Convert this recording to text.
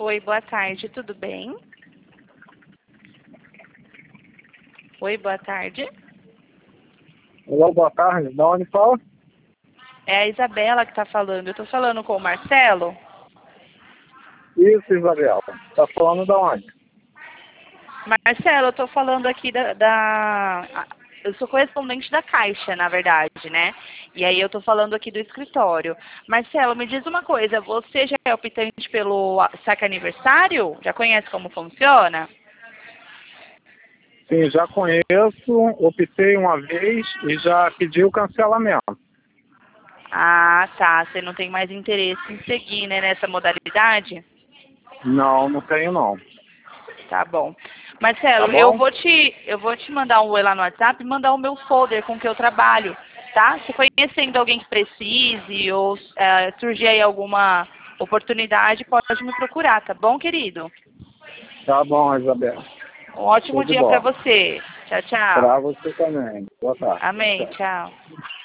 Oi, boa tarde, tudo bem? Oi, boa tarde. Olá, boa tarde. Da onde fala? É a Isabela que está falando. Eu estou falando com o Marcelo. Isso, Isabela. Tá falando da onde? Marcelo, eu estou falando aqui eu sou correspondente da Caixa, na verdade, né? E aí eu estou falando aqui do escritório. Marcelo, me diz uma coisa, você já é optante pelo saque aniversário? Já conhece como funciona? Sim, já conheço, optei uma vez e já pedi o cancelamento. Ah, tá. Você não tem mais interesse em seguir, né, nessa modalidade? Não, não tenho não. Tá bom. Tá Marcelo, bom? eu vou te mandar um oi lá no WhatsApp e mandar o meu folder com que eu trabalho, tá? Se conhecendo alguém que precise ou surgir aí alguma oportunidade, pode me procurar, tá bom, querido? Tá bom, Isabela. Um ótimo Show de dia pra bola. você. Tchau, tchau. Pra você também. Boa tarde. Amém. Tchau. Tchau.